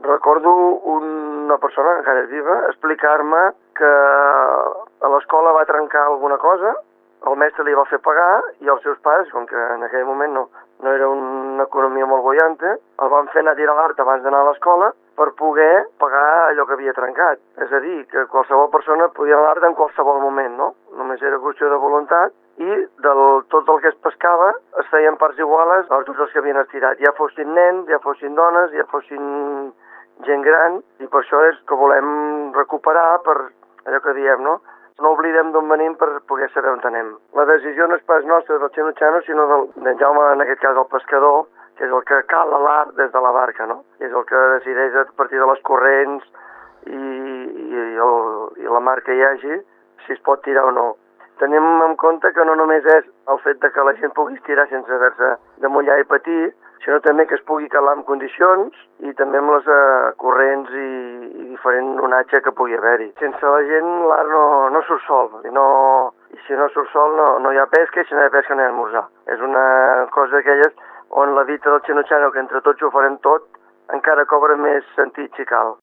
Recordo una persona, que encara és viva, explicar-me que a l'escola va trencar alguna cosa, el mestre li va fer pagar i els seus pares, com que en aquell moment no era una economia molt boiante, el van fer anar a tirar l'art abans d'anar a l'escola per poder pagar allò que havia trencat. És a dir, que qualsevol persona podia anar a l'art en qualsevol moment, no? Només era qüestió de voluntat i tot el que es pescava es feien parts iguales a tots els que havien estirat. Ja fossin nens, ja fossin dones, ja fossin gent gran, i per això és que volem recuperar per allò que diem, no? No oblidem d'on venim per poder saber on anem. La decisió no és pas nostra del Xeno, sinó d'en Jaume, en aquest cas el pescador, que és el que cala l'art des de la barca, no? És el que decideix a partir de les corrents i la mar que hi hagi si es pot tirar o no. Tenim en compte que no només és el fet de que la gent pugui estirar sense haver-se de mullar i patir, sinó també que es pugui calar en condicions i també amb les corrents i diferent onatge que pugui haver-hi. Sense la gent l'art no surt sol, i si no surt sol no hi ha pesca, i si no hi ha pesca no hi ha esmorzar. És una cosa d'aquelles on la dita del Xeno, que entre tots ho farem tot, encara cobra més sentit si cal.